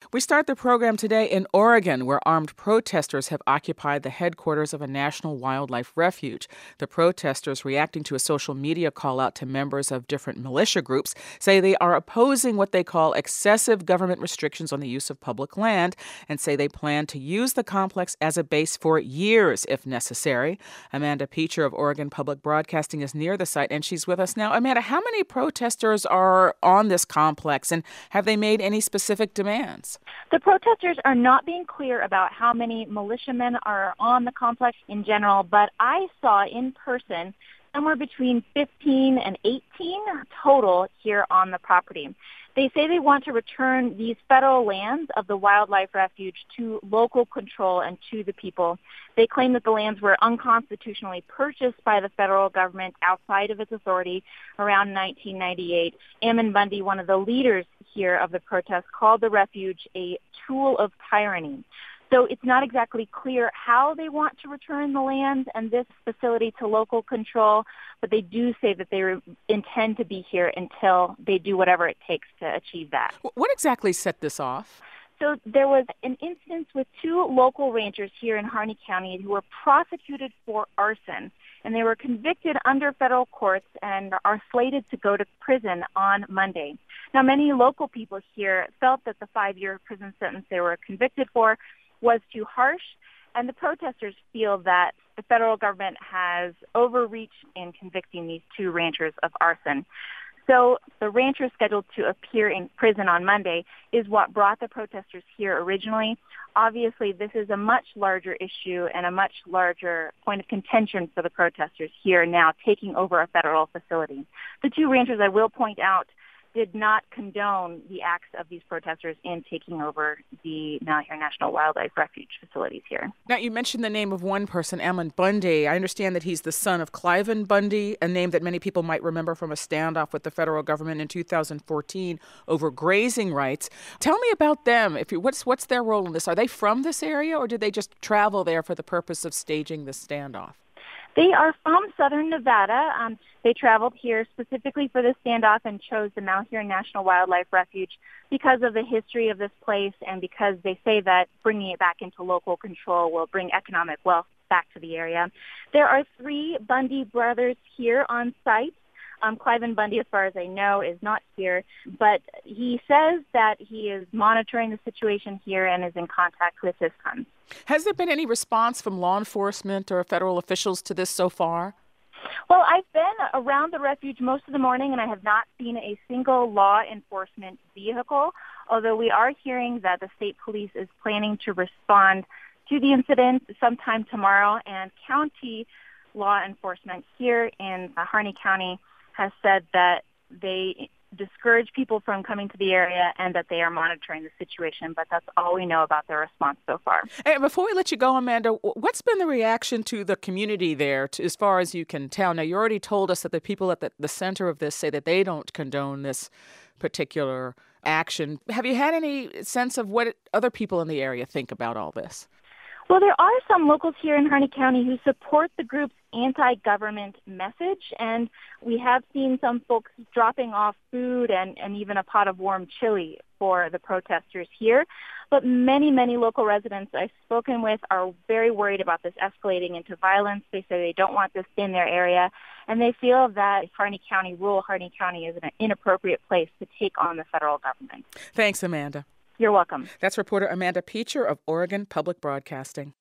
We start the program today in Oregon, where armed protesters have occupied the headquarters of a national wildlife refuge. The protesters, reacting to a social media call out to members of different militia groups, say they are opposing what they call excessive government restrictions on the use of public land and say they plan to use the complex as a base for years if necessary. Amanda Peacher of Oregon Public Broadcasting is near the site, and she's with us now. Amanda, how many protesters are on this complex, and have they made any specific demands? The protesters are not being clear about how many militiamen are on the complex in general, but I saw in person somewhere between 15 and 18 total here on the property. They say they want to return these federal lands of the wildlife refuge to local control and to the people. They claim that the lands were unconstitutionally purchased by the federal government outside of its authority around 1998. Ammon Bundy, one of the leaders here of the protest, called the refuge a tool of tyranny. So it's not exactly clear how they want to return the land and this facility to local control, but they do say that they intend to be here until they do whatever it takes to achieve that. What exactly set this off? So there was an instance with two local ranchers here in Harney County who were prosecuted for arson, and they were convicted under federal courts and are slated to go to prison on Monday. Now, many local people here felt that the 5-year prison sentence they were convicted for was too harsh, and the protesters feel that the federal government has overreached in convicting these two ranchers of arson. So the ranchers scheduled to appear in prison on Monday is what brought the protesters here originally. Obviously, this is a much larger issue and a much larger point of contention for the protesters here now taking over a federal facility. The two ranchers, I will point out, did not condone the acts of these protesters in taking over the Malheur National Wildlife Refuge facilities here. Now, you mentioned the name of one person, Ammon Bundy. I understand that he's the son of Cliven Bundy, a name that many people might remember from a standoff with the federal government in 2014 over grazing rights. Tell me about them. What's their role in this? Are they from this area, or did they just travel there for the purpose of staging this standoff? They are from southern Nevada. They traveled here specifically for this standoff and chose the Malheur National Wildlife Refuge because of the history of this place and because they say that bringing it back into local control will bring economic wealth back to the area. There are 3 Bundy brothers here on site. Cliven Bundy, as far as I know, is not here, but he says that he is monitoring the situation here and is in contact with his sons. Has there been any response from law enforcement or federal officials to this so far? Well, I've been around the refuge most of the morning, and I have not seen a single law enforcement vehicle, although we are hearing that the state police is planning to respond to the incident sometime tomorrow, and county law enforcement here in Harney County has said that they discourage people from coming to the area and that they are monitoring the situation, but that's all we know about their response so far. And before we let you go, Amanda, what's been the reaction to the community there, as far as you can tell? Now, you already told us that the people at the center of this say that they don't condone this particular action. Have you had any sense of what other people in the area think about all this? Well, there are some locals here in Harney County who support the group's anti-government message, and we have seen some folks dropping off food and even a pot of warm chili for the protesters here. But many, many local residents I've spoken with are very worried about this escalating into violence. They say they don't want this in their area, and they feel that rural Harney County is an inappropriate place to take on the federal government. Thanks, Amanda. You're welcome. That's reporter Amanda Peacher of Oregon Public Broadcasting.